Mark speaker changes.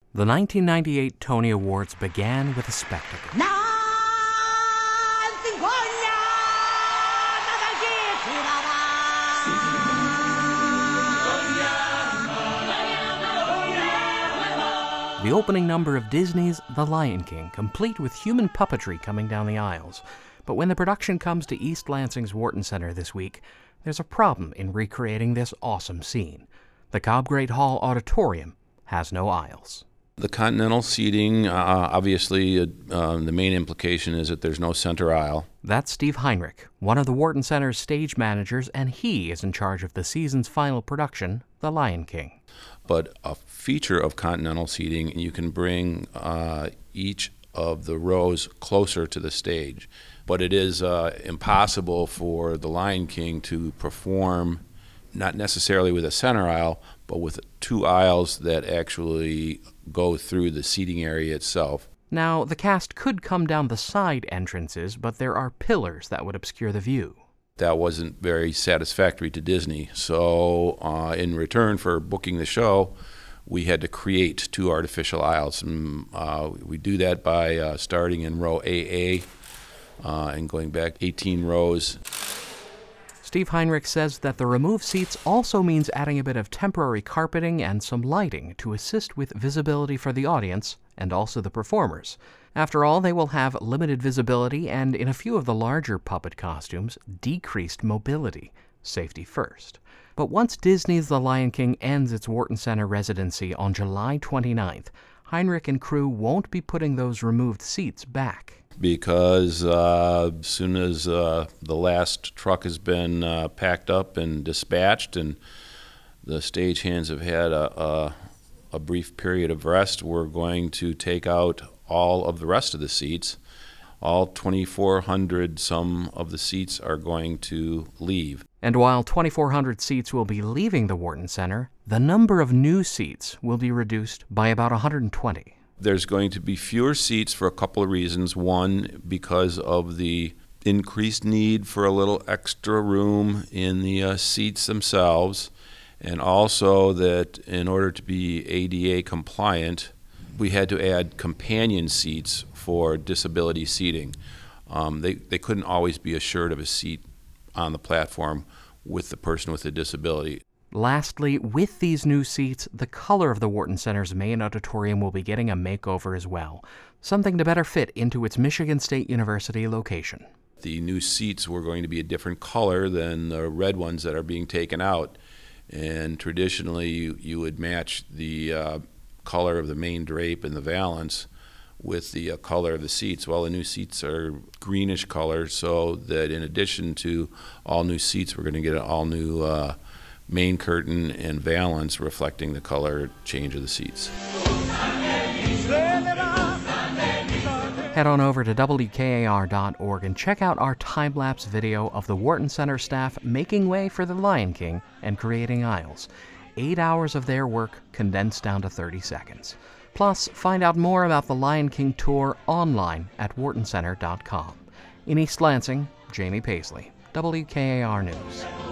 Speaker 1: The 1998 Tony Awards began with a spectacle. The opening number of Disney's The Lion King, complete with human puppetry coming down the aisles. But when the production comes to East Lansing's Wharton Center this week, there's a problem in recreating this awesome scene. The Cobb Great Hall Auditorium has no aisles.
Speaker 2: The continental seating, obviously, the main implication is that there's no center aisle.
Speaker 1: That's Steve Heinrich, one of the Wharton Center's stage managers, and he is in charge of the season's final production, The Lion King.
Speaker 2: But a feature of continental seating, you can bring each of the rows closer to the stage. But it is impossible for The Lion King to perform, not necessarily with a center aisle, but with two aisles that actually go through the seating area itself.
Speaker 1: Now, the cast could come down the side entrances, but there are pillars that would obscure the view.
Speaker 2: That wasn't very satisfactory to Disney. So in return for booking the show, we had to create two artificial aisles. And we do that by starting in row AA and going back 18 rows.
Speaker 1: Steve Heinrich says that the removed seats also means adding a bit of temporary carpeting and some lighting to assist with visibility for the audience and also the performers. After all, they will have limited visibility and, in a few of the larger puppet costumes, decreased mobility. Safety first. But once Disney's The Lion King ends its Wharton Center residency on July 29th, Heinrich and crew won't be putting those removed seats back.
Speaker 2: Because as soon as the last truck has been packed up and dispatched and the stagehands have had a brief period of rest, we're going to take out all of the rest of the seats. All 2,400 some of the seats are going to leave.
Speaker 1: And while 2,400 seats will be leaving the Wharton Center, the number of new seats will be reduced by about 120.
Speaker 2: There's going to be fewer seats for a couple of reasons. One, because of the increased need for a little extra room in the seats themselves, and also that in order to be ADA compliant, we had to add companion seats for disability seating. They couldn't always be assured of a seat on the platform with the person with a disability.
Speaker 1: Lastly, with these new seats, the color of the Wharton Center's main auditorium will be getting a makeover as well, something to better fit into its Michigan State University location.
Speaker 2: The new seats were going to be a different color than the red ones that are being taken out, and traditionally you would match the color of the main drape and the valance with the color of the seats. Well, the new seats are greenish color, so that in addition to all new seats, we're going to get an all new main curtain and valance reflecting the color change of the seats.
Speaker 1: Head on over to WKAR.org and check out our time-lapse video of the Wharton Center staff making way for The Lion King and creating aisles. 8 hours of their work condensed down to 30 seconds. Plus, find out more about the Lion King tour online at whartoncenter.com. In East Lansing, Jamie Paisley, WKAR News.